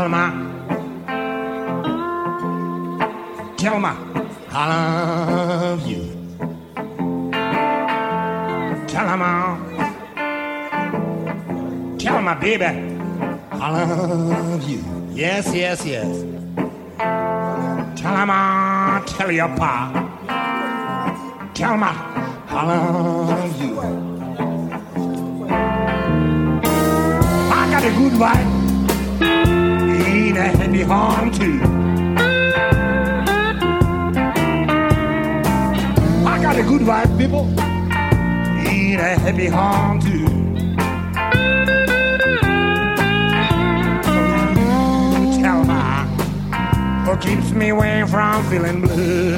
Tell him I love you. Tell him baby, I love you. Yes, yes, yes. Tell him tell your pa. Tell him I love you. I got a good wife in a happy home too. I got a good wife, people, in a happy home too. Tell me what keeps me away from feeling blue.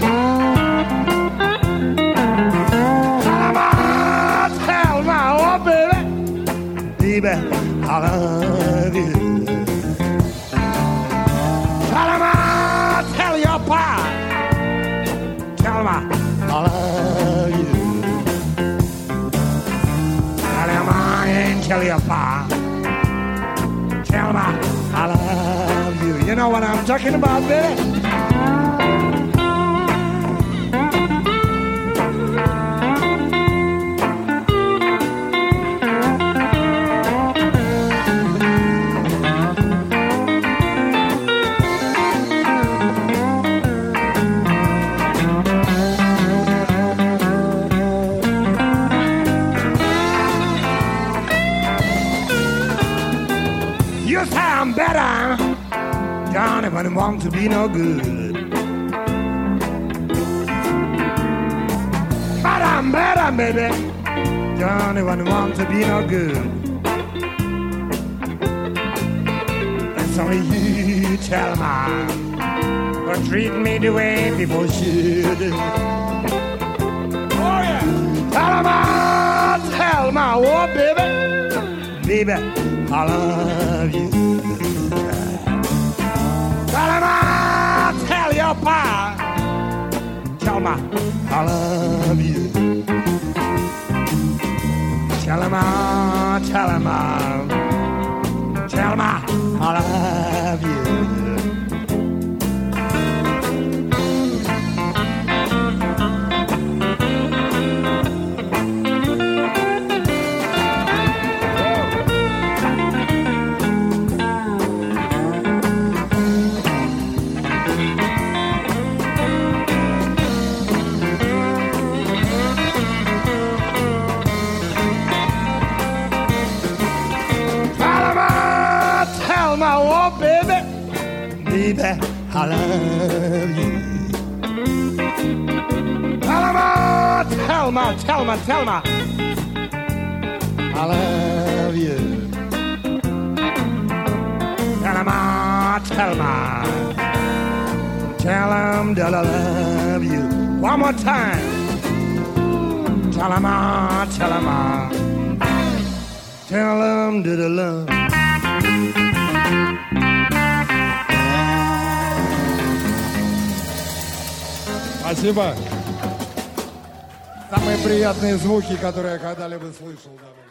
Tell me, oh baby, baby, I love you. Tell your pa. Tell him I love you. Tell him I ain't tell your pa. Tell him I love you. You know what I'm talking about, baby? You say I'm better, don't even want to be no good. But I'm better, baby, don't even want to be no good. And so you tell me, but treat me the way people should. Oh yeah, tell me, oh baby, baby, I love you. Tell your pa. Tell me I love you. Tell him I love you. Oh baby, baby, I love you. Tell me, I love you. Tell him that I love you. One more time. Tell him that I love. Спасибо. Самые приятные звуки, которые я когда-либо слышал.